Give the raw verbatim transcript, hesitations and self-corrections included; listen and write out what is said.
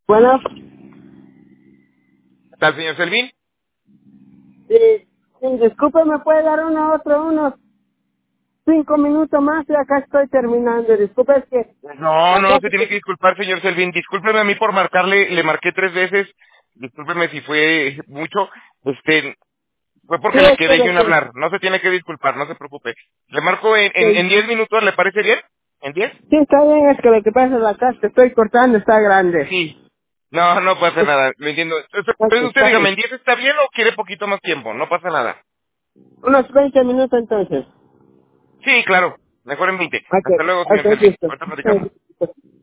Bueno, ¿Está el señor Selvin? eh, sí, disculpe, ¿me puede dar uno otro, unos cinco minutos más? Y acá estoy terminando. Disculpe, es que No, no acá se sí tiene que que... disculpar, señor Selvin. Discúlpeme a mí por marcarle, le marqué tres veces. Discúlpeme si fue mucho. Este, fue Sí, porque le es que quedé yo lo en que... hablar. No se tiene que disculpar, no se preocupe. Le marco en, en, en que- diez minutos, ¿le parece bien? ¿En diez? Sí, está bien, es que lo que pasa es la casa que estoy cortando está grande. Sí. No, no pasa Es- nada, lo entiendo. Ok, Entonces usted está dígame, bien. ¿en diez está bien o quiere poquito más tiempo? No pasa nada. Unos veinte minutos entonces. Sí, claro. Mejor en veinte. Ok, Hasta luego, señor ok, Selvin. listo. Ahorita platicamos. Ok.